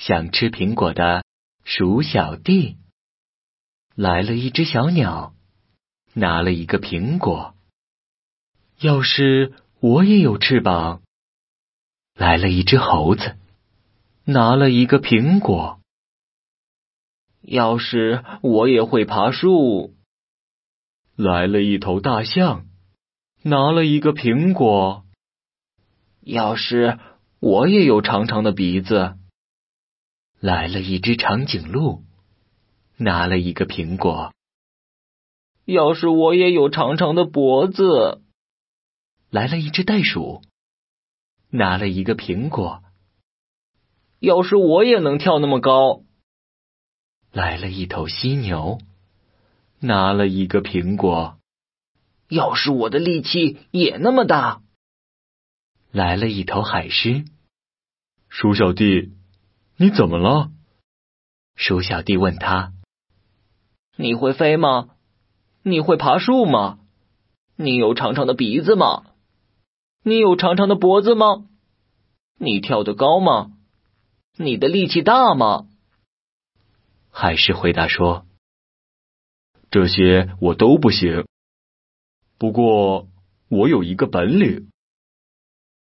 想吃苹果的鼠小弟。来了一只小鸟，拿了一个苹果。要是我也有翅膀。来了一只猴子，拿了一个苹果。要是我也会爬树。来了一头大象，拿了一个苹果。要是我也有长长的鼻子。来了一只长颈鹿，拿了一个苹果。要是我也有长长的脖子。来了一只袋鼠，拿了一个苹果。要是我也能跳那么高。来了一头犀牛，拿了一个苹果。要是我的力气也那么大。来了一头海狮。鼠小弟，你怎么了？鼠小弟问他。你会飞吗？你会爬树吗？你有长长的鼻子吗？你有长长的脖子吗？你跳得高吗？你的力气大吗？海狮回答说，这些我都不行。不过我有一个本领，